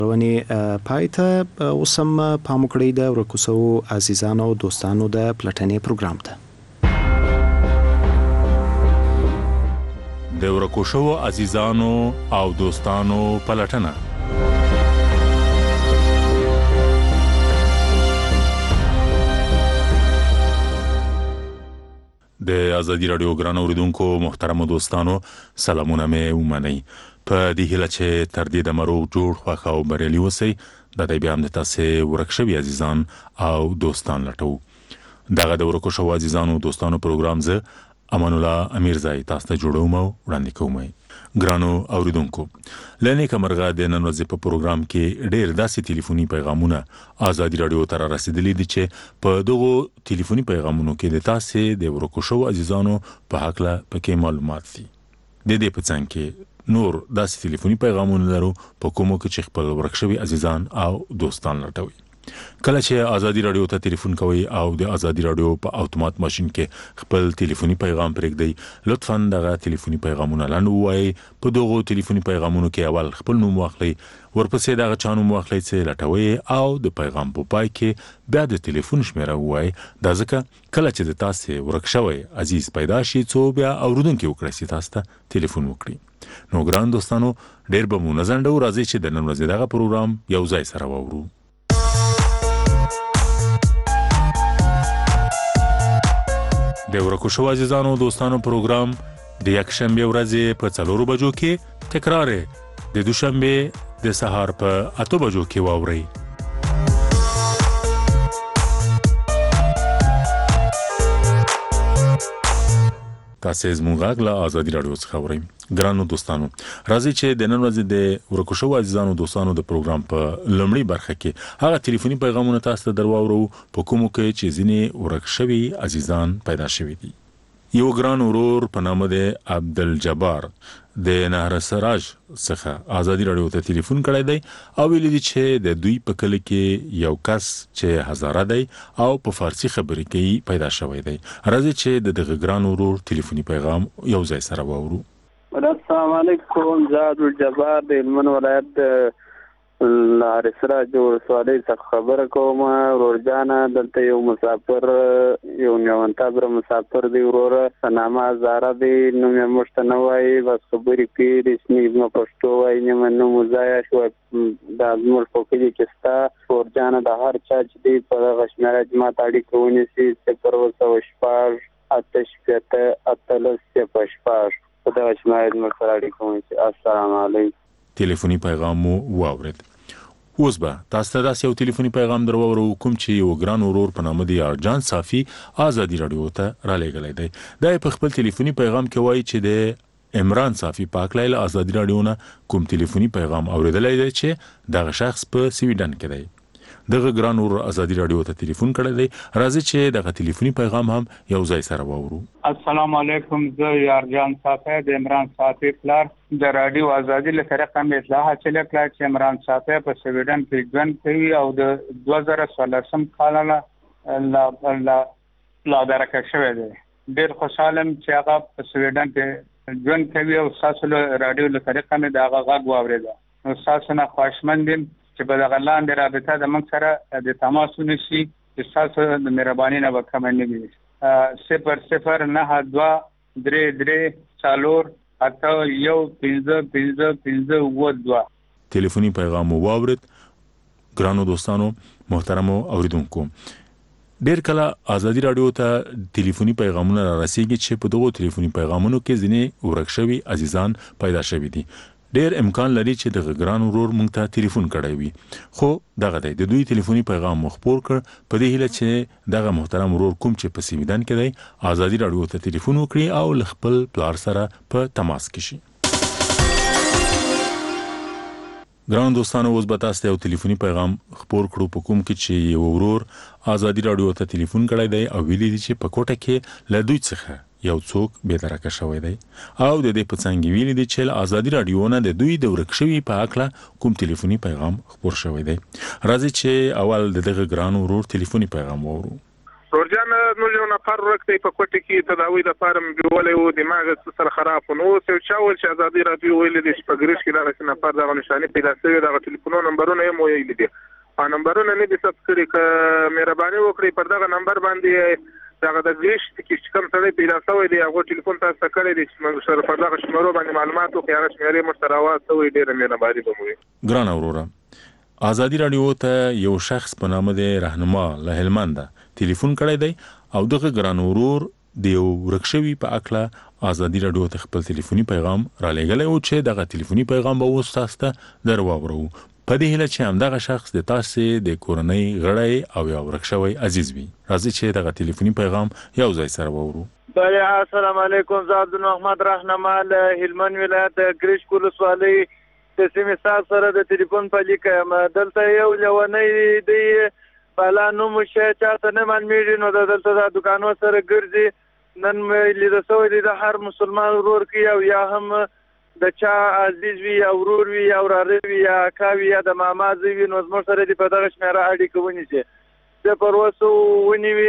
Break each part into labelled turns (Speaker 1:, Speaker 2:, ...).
Speaker 1: ونی پایته اوسم پام کړی د ورکوسو عزیزانو او دوستانو د پلټنې پروګرام ته.
Speaker 2: د ورکوسو عزیزانو او دوستانو پلټنه. د ازادي رادیو ګران اوریدونکو محترم دوستانو سلامونه مې ومنئ. په دې هیله چې تر دې د مرو جوړ خوښ او بریالي اوسئ. د دې بیا هم د تاسې ورک شوي عزیزان او دوستان لټو. دغه د ورکو شوو عزیزانو دوستانو پروګرام زه امان الله امیرزای تاسو ته جوړوم او وړاندې کوم. ګرانو اوریدونکو له نیکه مرغه د نن ورځې په پروګرام کې ډېر داسې ټلیفوني پیغامونه ازادي رادیو ته رسیدلي دي چې په دغو ټلیفوني پیغامونو کې د تاسې د ورکو شوو عزیزانو په هکله پکې معلومات دي. د دې په څنګ کې نور داسې ټلیفوني پیغامونه لرو په کومو کې چې خپل ورک شوي عزیزان او دوستان لټوي. کله چې ازادي رادیو ته ټلیفون کوي او د ازادي رادیو په اتومات ماشين کې خپل ټلیفوني پیغام پرېږدئ، لطفاً دغه ټلیفوني پیغامونه لاندې ووایئ. په دغو ټلیفوني پیغامونو کې اول خپل نوم واخلئ، ورپسې دغه چا نوم واخلئ چې لټوي او د پیغام په پای کې بیا د ټلیفون شمیره ووایئ. دا ځکه کله چې د تاسې ورک شوی عزیز پیدا شي څو بیا اورېدونکي وکړئ چې تاسو ته ټلیفون وکړي. نو ګران دوستانو ډېر به مو نه ځنډو، راځئ چې د نن ورځې دغه پروګرام یو ځای سره واورو. د ورکو شوو عزیزانو دوستانو پروګرام د یکشنبه ورځې په 4 بجو کې تکرار د دوشنبه د سهار په 8 بجو کې واورئ. تاسو زموږ غږ له ازادي رادیو څخه اورئ. ګرانو دوستانو راځي چې د نن ورځې د ورکو شوو عزیزانو دوستانو د پروګرام په لومړي برخه کې هغه ټلیفوني پیغامونه تاسو ته درواورو په کومو کې چې ځینې ورک شوي عزیزان پیدا شوي دي. یو ګران ورور په نامه د عبدالجبار د نهر سراج څخه ازادي رادیو ته ټلیفون کړی دی او ویلي دي چې د دوی په کلی کې یو کس چې هزاره دی او په فارسی خبرې کوي پیدا شوی دی. راځي چې دغه ګران ورور ټلیفوني پیغام یو ځای سره واورو.
Speaker 3: السلام علیکم، زه عبدالجبار د هلمند ولایت نهر سراج ولسوالۍ څخه خبره کوم. ورور جانه دلته یو مسافر یو نیوانتابره مسافر دی، وروره سنامه هزاره دی، نوم یې موږ ته نه وایي، بس خبرې کوي، رسمي زما پښتو وایي، نیمه نوم ځایه شو دا زموږ په کلي کې سته. ورور جانه د هر چا چې دی په دغه شمېره چې ما ته اړیکه ونیسي 0 8 په دغه شمېره زموږ سره اړیکه ونیسي. السلام علیکم.
Speaker 2: ټلیفوني پیغام مو واورید. اوس به تاسو ته داسې یو ټلیفوني پیغام درواورو کوم چې یو ګران ورور په نامه د یارجان صافي ازادي رادیو ته رالیږلی دی. دا په خپل ټلیفوني پیغام کې وایي چې د عمران صافي پاکلی له ازادي رادیو نه کوم ټلیفوني پیغام اوریدلی دی چې دغه شخص په سویډن کې دی. دغه ګران ورور ازادي رادیو ته ټلیفون کړی دی. راځي چې دغه ټلیفوني پیغام هم یو ځای سره واورو.
Speaker 4: السلام علیکم، زه یارجان صافی د عمران صافی پلار د رادیو ازادي له طریقه مې اطلاع حاصله کړه چې عمران صافی په سویډن کې ژوند کوي او د 2014 کال نه لا درکه شوی دی. ډېر خوشاله چې هغه په سویډن کې ژوند کوي او تاسو له رادیو له طریقه مې د هغه غږ واورېده. نو تاسو نه خوشمند یم چې په دغه لاندې رابطه د موږ سره د تماس ونیسي چې تاسو د مهرباني نه به کمه نه وي. 0092 33 4 8 1 5 5 5
Speaker 2: ټلیفوني پیغام واورید. ګرانو دوستانو محترمو اوریدونکو ډیر کله ازادي رادیو ته ټلیفوني پیغامونه را رسیږي چې په دغو ټلیفوني پیغامونو کې ځینې ورک شوي عزیزان پیدا شوي دي. ډیر امکان لري چې دغه ګران ورور مونږ ته ټلیفون کړی وي، خو دغه دی د دوی ټلیفوني پیغام مخبور کړ په دې هیله چې دغه محترم ورور کوم چې په سویډن کې دی ازادي رادیو ته ټلیفون وکړي او له خپل پلار سره په تماس کې شي. ګران دوستانو اوس به تاسو ته یو ټلیفوني پیغام خبر کړو په کوم کې چې یو ورور ازادي رادیو ته ټلیفون کړی دی او ویلي دي چې په کوټه کې له دوی څخه یو څوک بې درکه شوی دی او د دې په څنګ ویلي دي چې له ازادي رادیو نه د دوی د ورک شوي په هکله کوم ټلیفوني پیغام خبر شوی دی. راځي چې اول د دغه ګران ورور ټلیفوني پیغام واورو.
Speaker 5: ورجان نو یو نفر ورکته په کوټه کې تداوی د فارم بیولې او دماغ سره خراب نو څه چاول چې ازادي رادیو ویل دي چې په ګریش کې دا نفر د نشانه پیدا شوی د ټلیفون نمبرونه یې مو ویل دي په نمبرونه نه دي ثبت کړی ک مهرباني وکړئ پر دغه نمبر باندې دغه د ګریش کې کوم څه پیدا شوی دی هغه ټلیفون تاسو کړی دي چې موږ سره پر دغه شمارو باندې معلومات او خیانت شمیرې مشترک واستوي ډیر مهرباني کوم.
Speaker 2: ګران اوروره ازادي رادیو ته یو شخص په نامه دی رهنما له هلمند ټلیفون کړی دی او دغه ګران اورور د یو ورکشوي په اکله ازادي رادیو ته خپل ټلیفوني پیغام را لېږلی او چې دغه ټلیفوني پیغام به اوس تاسو ته در واورو په دې هیله چې همدغه شخص د تاسو د کورنۍ غړی او یو ورکشوي عزیز وي. راځي چې دغه ټلیفوني پیغام یو ځای سره واورو.
Speaker 6: بله السلام علیکم. زه عبدالمحمد رهنما له هلمند ولایت ګریش ولسوالۍ د سیمې سات سره د ټلیفون په لیکه یم. دلته یو لیونی دی بالا نوم شي چاته نه معلومیږي نو دلته د دکانو سره ګرځي نن مې لیده سوی دی د هر مسلمان ورور کې او یا هم د چا عزیز وي یا ورور وي یا وراره وي یا اکا وي یا د ماما زوی وي نو زموږ سره دې په دغه شمېره اړیکه ونیسي. زه پر 200 ونیوي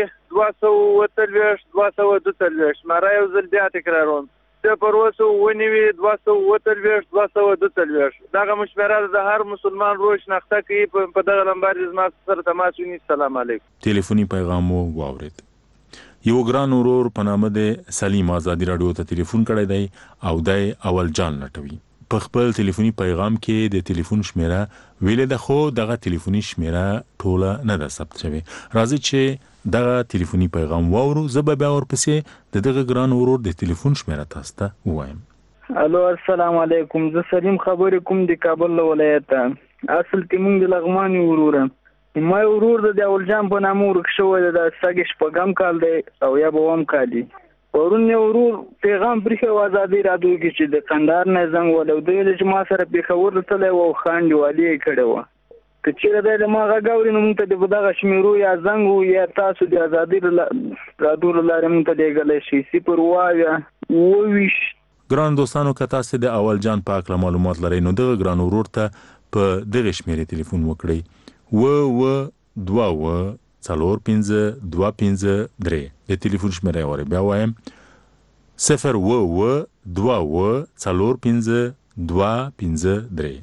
Speaker 6: 243 242 شمېره یو ځل بیا تکراروم. زه پر 200 ونیوي 243 242 دغه شمېره د هر مسلمان ورور شناخته کوي په دغه نمبر زما سره تماس ونیسي. السلام علیکم.
Speaker 2: ټلیفوني پیغام مو واورید. یو ګران اورور په نامه د سلیم ازادي رادیو ته ټلیفون کړی دی او د اول جان لټوي. په خپل ټلیفوني پیغام کې د ټلیفون شمیره ویلې ده خو دغه ټلیفوني شمیره ټوله نه ده ثبت شوی. راځي چې دغه ټلیفوني پیغام واورو. زه به بیا ورپسې دغه ګران اورور د ټلیفون شمیره تاسو ته ووایم.
Speaker 6: الو السلام علیکم. زه سلیم خبرې کوم د کابل ولایت. اصل کې موږ د لغمان وروره ما ورور د اولجان په نامه ورک شوی د سګش په ګم کال دی او یا به هم کالي ورون یو ورور پیغام پرې ازادي رادیو کې چې د قندار نه زنګ ولو دی چې ما سره پیښور ته او خاندي والی کړو که چې د ما غاوري نو ته د دغه شمیرو یا زنګ یا تاسو د ازادي رادیو لاره مونږ ته دیګل شي صفر وایا وویش.
Speaker 2: ګران دوستانو که تاسو د اول جان په اړه معلومات لرئ نو دغه ګران ورور ته په دغه شمیرې ټلیفون وکړئ 2-2-2-4-5-2-5-3 د ټلیفون شمیره وره بیا وایم 0-2-2-4-5-2-5-3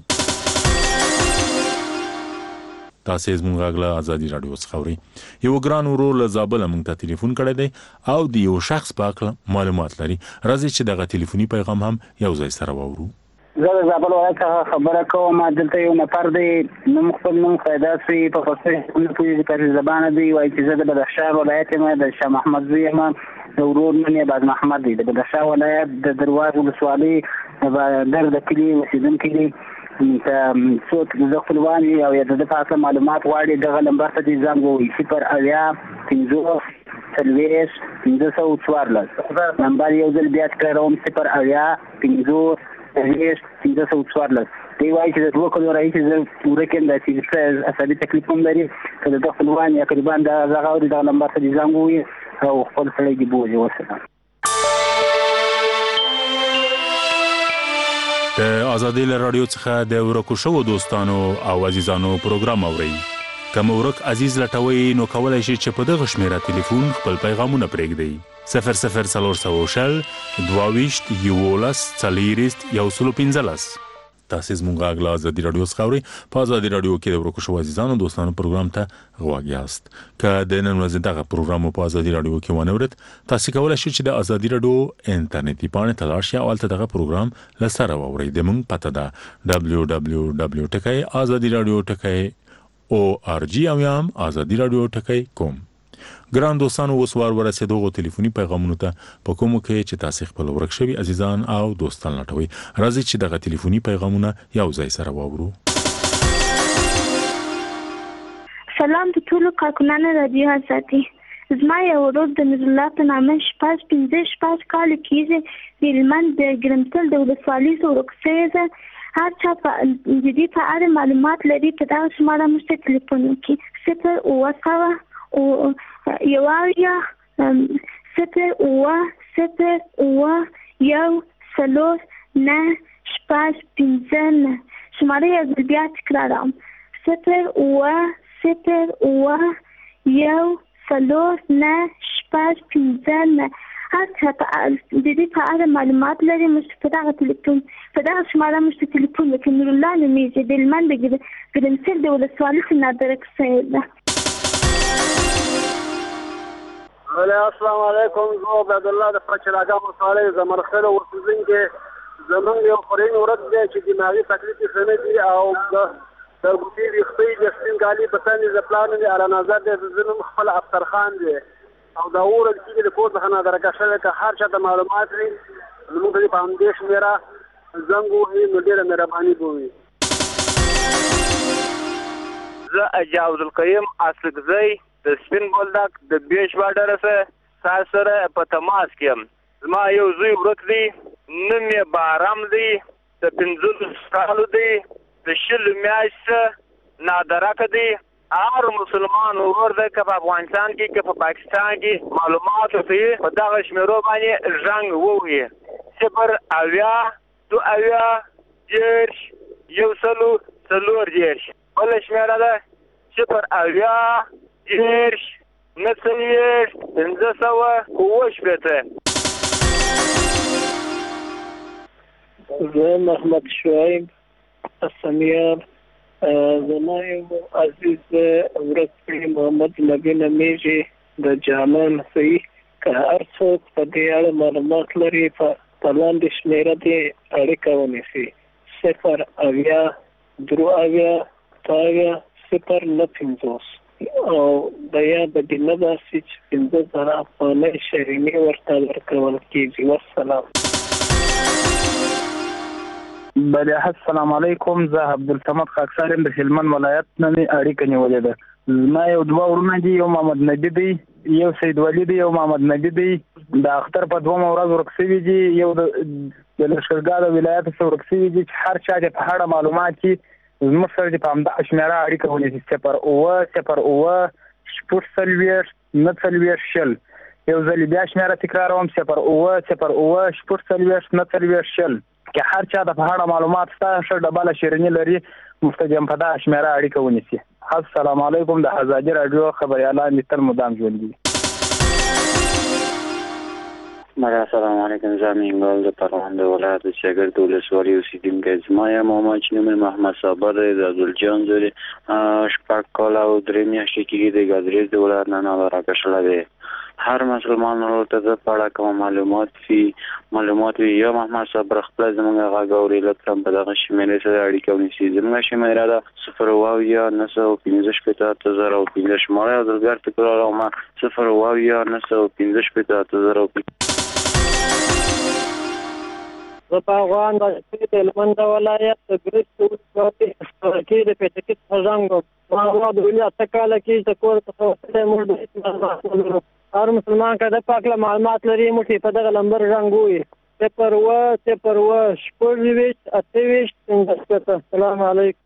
Speaker 2: تاسو زموږ غلا ازادي رادیو څخه یو ګران ورور له زابل موږ ته ټلیفون کړی دی او د یو شخص په اړه معلومات لري. راځي چې دغه ټلیفوني پیغام هم یو ځای سره واورو.
Speaker 7: زه د زابل ولایت خبره کوم. دلته یو نفر دی نوم خپل نوم خیداسي په پښتو نه پوهېږي په زبان دی وایي چې زه د بدخشان ولایت یم د شاه محمد زوی یم د ورور نوم یې باز محمد دی د بدخشان ولایت د درواز ولسوالۍ در د کلي اوسېدونکی دی. څوک د خپلوان او یا د په اړه معلومات غواړي دغه نمبر ته دې زنګ ووهي 0-50-50-514 نمبر یو ځل بیا تکراروم 0-50-50-514 دی وایي چې د دوه کلو راهیسې زه ورکیم دا چې عصبي تکلیف هم لري که د ده خپلوان یا قریبان دغه اوري دغه نمبر ته دې زنګ ووهي او خپل سړی دې بوځي. وسلام.
Speaker 2: د ازادي رادیو څخه د ورکو شوو دوستانو او عزیزانو پروګرام اورئ. که مو ورک عزیز لټوي نو کولای شئ چې په دغه شمیره ټلیفون خپل پیغامونه پرېږدئ 00422 تاسو زموږ غلا ازادي رادیو څخه اورئ. په ازادي رادیو کې د ورکو شوو عزیزانو دوستانو پروګرام ته غوږ یاست. که د نن ورځې دغه پروګرام په ازادي رادیو کې ونه اورئ تاسو کولای شئ چې د ازادي رادیو انټرنیټي پاڼې ته لاړ شئ او هلته دغه پروګرام له سره واورئ. زموږ پته ده www.azadiradio.org او هم azadiradio.com. ګران دوستانو اوس وار ورسېدو غو ټلیفوني پیغامونو ته په کومو کې چې تاسو خپل ورک شوي عزیزان او دوستان لټوي. راځي چې دغه ټلیفوني پیغامونه یو ځای سره واورو.
Speaker 8: سلام د ټولو کارکونانو رادیو آزادي. زما یو ورور د نور الله په نامه 15 کال کېږي د هلمند د ګرمسل د ولسوالۍ څخه ورک شوی ده. هر چا د دې په اړه معلومات لري په دغه شماره موږ ته ټلیفون وکړي 0-0-0-1-0-9-5-5 شماره یې بیا تکراروم 0-0-0-1-0-9-5-5 496 هر چا د دې په اړه معلومات لري موږ په دغه شماره موږ ته تلیفون وکړي. نور الله نومیږي د هلمند د ګرمسیر د ولسوالۍ څخه نادره کسۍ ده.
Speaker 3: السلام علیکم. زه عبدالله د فرچراګام ولسوالۍ زمرخیل اوسېدونکی. زمونږ یو خورین ورځ دی چې دماغي تکلیف یې ښه نه دي او د ګوتې ویښته یې د سپین کالي په تن یې د پلار نه دي علانظر دی. زه نوم خپل افترخان دی او دا ورځ کېږي د کور څخه نادرکه شوی. که هر چا ته معلومات وي زمونږ ته په همدې شمېره زنګ ووهي نو ډېره مهرباني به وي.
Speaker 6: زه اجا عبدالقیم اصلګزی د سپین بولدک د بیش باډر سره سره په تماس کې یم. زما یو زوی ورک دی، نوم یې بارم دی، د 15 کالو دی، د 20 میاشتې نادرکه دی. هر مسلمان ورور دی که په افغانستان کې که په پاکستان کې معلومات ورته په دغه شمېرو باندې زنګ ووهي 0 اویا 2 اویا 10 140 بله شمېره ده 0 اویا 10 9 500
Speaker 9: زه محمد شعیب اسمیار. زما یو عزیز ورک محمد نبی نمیږي د جانان صحیح. که هر څوک په دې اړه معلومات لري په لاندې شمېره دې اړیکه ونیسي 0 اویا 3 اویا 2 اویا 0 او د یاد دینه داسې چې 15,000 افغانۍ شرینې ورته ورکول کېږي. والسلام.
Speaker 10: بله السلام علیکم. زه عبدالصمد خاکسار یم د هلمند ولایت نه مې اړیکه نیولې ده. زما یو 2 ورونه دي، یو محمد نبی دی، یو سید ولی دی، یو محمد نبی دی. د اختر په 2 ورځ ورک شوي دي. یو د لښکرګاه د ولایت څخه ورک شوي دي چې هر چا چې په هغه معلومات کې زموږ سره په همدغه شمېره اړیکه ونیسي 0 اوه 0 اوه 40 9 یو ځل بیا شمېره تکراروم 0 اوه 0 اوه 40 9 که هر چا د په اړه معلومات شته ښه ډبله شیریني لري مفتجم په دغه شمېره اړیکه ونیسي. السلام علیکم. د ازادي راډیو خبریالان دې تل مدام ژوندي.
Speaker 3: السلام علیکم. زه مینګل د پروان د ولایت د شګرد ولسوالۍ اوسېدونکی. زما یم محمد چې نوم یې محمد صابر دی، د عبدالجان زوی دی. 6 کاله او 3 میاشتې کېږي د ګادریز د ولایت نه نادرکه شوی دی. هر مسلمان ورور ته د په اړه کوم معلومات وي یا محمد صابر خپل زموږ غږ اوري لطفا په دغه شمېرې سره اړیکه ونیسي. زموږ شمېره ده 0 اویا 915 015 شماره یو ځل بیا تکراروم 0 اویا 915
Speaker 9: زه په افغان د هلمند ولایت د ګرشت ولسوالۍ کې د پېټکي څخه زنګ وم. ما د ولي 8 کاله کې د کور څخه وتلی موږ د هېڅ معلومات نه لرو. هر مسلمان که د پاک له معلومات لري موږ یې په دغه نمبر زنګ ووهي 0 اوه 0 اوه 28 58 السلام علیکم.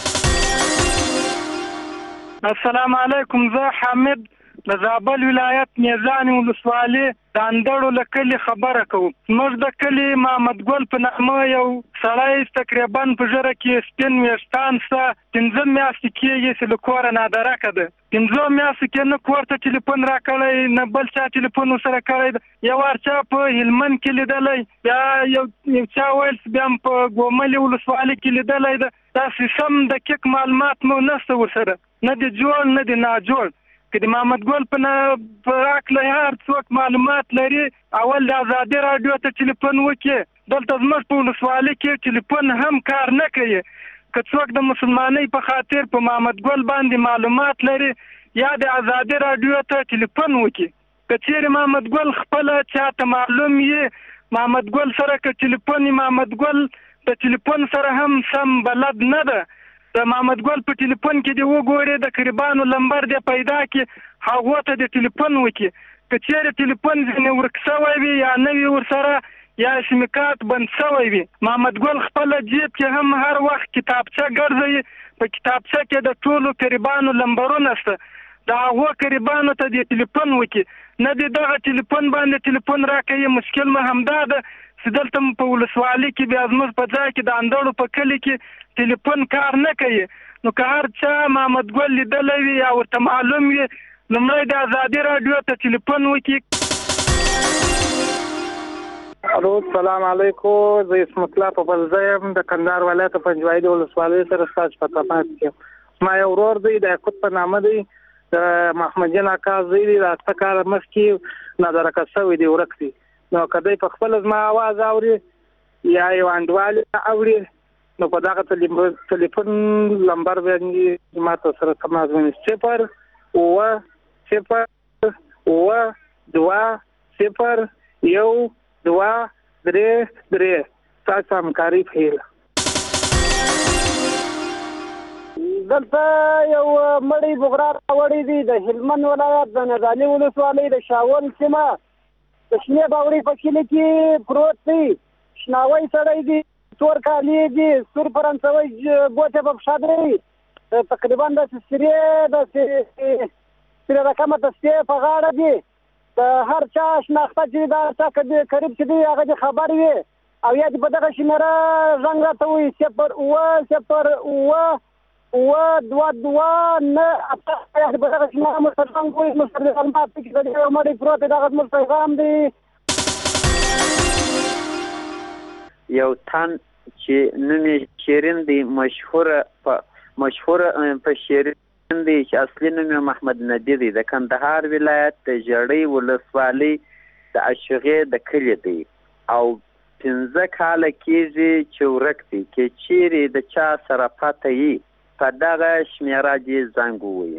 Speaker 4: السلام علیکم. زه حامد د زابل ولایت نیزان ولسوالۍ د اندړو له کلي خبره کوم. زموږ د کلي محمد ګل په نامه یو سړی تقریبا په ژره کې سپین ویښتان څه 15 میاشتې کېږي چې له کوره نادرکه ده. 15 میاشتې کې نه کور ته ټلیفون راکړی نه بل چا ټلیفون ورسره کړی ده. یو هر چا په هلمند کې لیدلی، بیا یو چا ویل بیا هم په ګوملې ولسوالۍ کې لیدلی ده. داسې سم دقیق معلومات مو نشته ورسره، نه دی جوړ نه دی ناجوړ. که د محمد ګل په هکله هر څوک معلومات لري اول د ازادي راډیو ته ټلیفون وکړي. دلته زموږ په ولسوالۍ کې ټلیفون هم کار نه کوي. که څوک د مسلمانۍ په خاطر په محمد ګل باندې معلومات لري یا د ازادي راډیو ته ټلیفون وکړي. که چیرې محمد ګل خپله چاته معلوم یې محمد ګل سره که ټلیفون محمد ګل د ټلیفون سره هم سم بلد نه ده. د محمد ګل په ټلیفون کې دی وګوري د قریبانو لمبر دی پیدا کې هغو ته د ټلیفون وکړي. که چیرې ټلیفون ځینې ورک شوی وي یا نه وي ورسره یا سیمکات بند شوی وي محمد ګل خپله جیب کې هم هر وخت کتابچه ګرځوي. په کتابچه کې د ټولو قریبانو لمبرونه شته. د هغو قریبانو ته د ټلیفون وکړي. نه د دغه ټلیفون باندې ټلیفون راکوي. مشکل مو همدا ده چې دلته په ولسوالۍ کې بیا زموږ په ځای کې د اندړو په کلي کې ټلیفون کار نه کوي. نو که هر چا محمد ګل لیدلی وي یا ورته معلوم وي
Speaker 10: لمړی د ازادي راډیو ته ټلیفون وکړي.
Speaker 11: الو السلام علیکم. زه اسمت الله په بلځم د کندهار ولایت پنجوایي د ولسوالۍ سره ستاسو په خدمت کې. ما یو ورور دی د یاقوت په نامه دی، د محمد جان اکا زوی دی، د اته کاله مخکې نادرکه شوی دی، ورک دی. نو کله په خپل زما आवाज اوري یا یو انډوال اوري نو په دغه ټلیفون نمبر باندې ما ته سره تماس ونیسي 0 تاسو همکاري پیل.
Speaker 12: دلته یو مړی بغرار وړي دي د هلمند ولایت د نزالي ولسوالۍ د شاول سیمه د شنې باوري په کلي کې پروت دی. شناوی سړی دی، تور کالي دي، سور فرانسوي ګوتې په پښه دی، تقریبا د سره رقمه تسته په غاړه دی. د هر چا شناخته چې دا چا قریب چې دی هغه خبر وي او یا په دغه شمېره زنګ راته وي 0 نه اته په دغه شمېره مسلمان کوي مسلمان په کې د یو مړی پروت دغه مسلمان دی.
Speaker 3: یو تن چې نوم شیرین دی، مشهور په شیرین دی چې اصلي نوم محمد نبی دی، د کندهار ولایت د ژړۍ ولسوالۍ د اشغې د کلي دی او 15 کاله کېږي چې ورک دی. کې چیرې د چا سره پته یي په دغه شمېره دې زنګ ووایي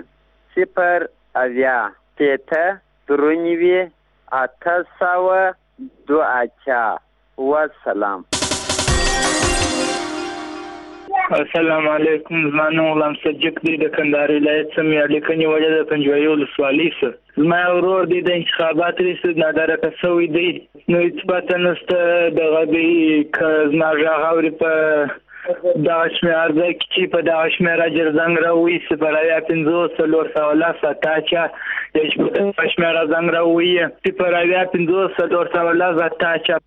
Speaker 3: 0 والسلام.
Speaker 10: السلام علیکم. زما نوم غلام صدیق دی، د کندهار ولایت سمې اړیکې نیولې د پنجوایي ولسوالۍ سره. زما ورور دی د انتخابات ریاست نادرکه شوی دی، نو هیڅ پته نشته دغه دی که زما غږ اوري په دغه شمېره ځای کې چې په دغه شمېره جر زنګ راووایي 0 چې په دغه شمېره زنګ راووایي 0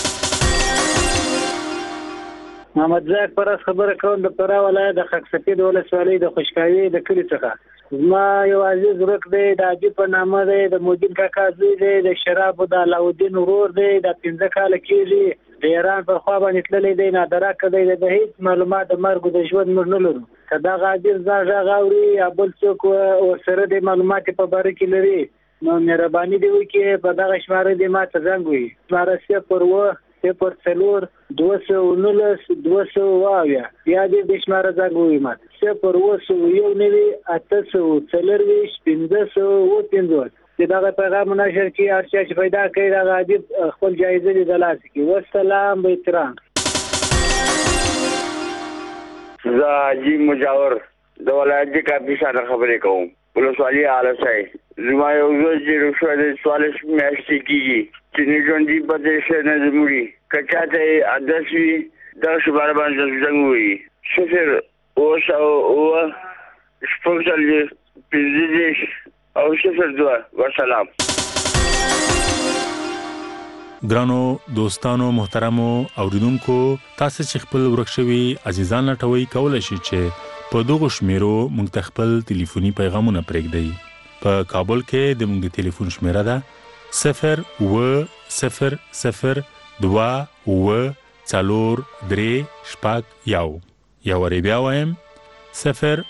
Speaker 11: محمد زاک پر خبره کوم د فرا ولایت د خاک سفید ولسوالۍ د خوشکاوي د کلی څخه. زما یو عزیز ورک دی، د عجیب په نامه دی، د مودین کاکا زوی دی، د شرابو د علاودین ورور دی، د 15 کاله کېږي د ایران پر خوا باندې تللی دی، نادرکه دی، د هیڅ معلومات د مرګ د ژوند موږ نه لرو. که دغه عزیز ځان غږ اوري یا بل څوک ورسره د معلومات په باره کې لري نو مهرباني دی وکړي په دغه شماره دی ما ته زنګ ووایي. شماره 0 219 220 یا دې د شماره زنګ ووایي ما 0 چې دغه پیغام نشر کړي هر چا چې پیدا کړي دغه عجیب خپل جایزه دې د لاسه کړي. والسلام به احترام.
Speaker 13: زه حاجي مجاور د ولایت د کافي سره خبرې کوم. ولسوالۍ آلسای زما یو زوی چې روښه د 44 میاشتې کېږي چې نه ژوندي پاتې شوی نه مړي. که چاته یې ادرس وي دغه شماره باندې زنګ ووایي 0 والسلام.
Speaker 2: ګرانو دوستانو محترمو اوریدونکو، تاسو چې خپل ورک شوي عزیزان لټوي کولای شئ چې په دغه شمیرو موږ ته خپل ټلیفوني پیغامونه پرېږدئ. په کابل کې د موږ د ټلیفون شمیره ده 0 2 4 3 1. یا وری بیا وایم 0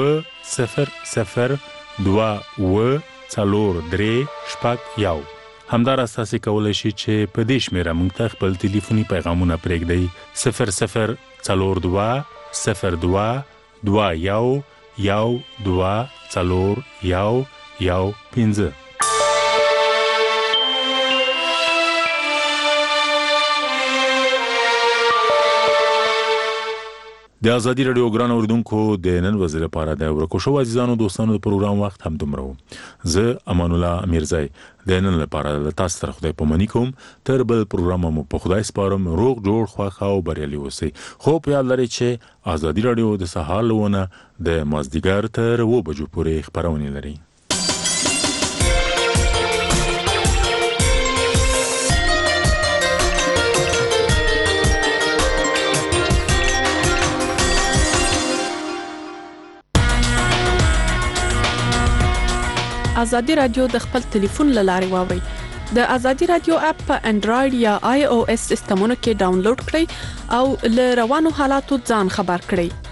Speaker 2: 2 4 3 1. همدار اساسي کولای شي چې په دې شمیره موږ ته خپل ټلیفوني پیغامونه پرېږدئ 0 4 2 02 21 2 4 1 5. د ازادي رادیو ګران اوریدونکو د نن ورځې لپاره د ورکو شو عزیزانو دوستانو د پروګرام وخت هم دومره و. زه امان الله امیرزای د نن لپاره له تاسو سره خدای پاماني کوم. تر بل پروګرام مو په خدای سپارم. روغ جوړ خوښ او بریالي اوسئ. خو په یاد لرئ چې ازادي رادیو د سهار لونه د مازدیګر تر 2 بجو پورې خبرونه لري.
Speaker 14: ازادي رادیو د خپل ټلیفون لارې واوري. د ازادي رادیو اپ په انډراید یا آی او اس سیستمونو کې ډاونلوډ کړئ او له روانو حالاتو ځان خبر کړئ.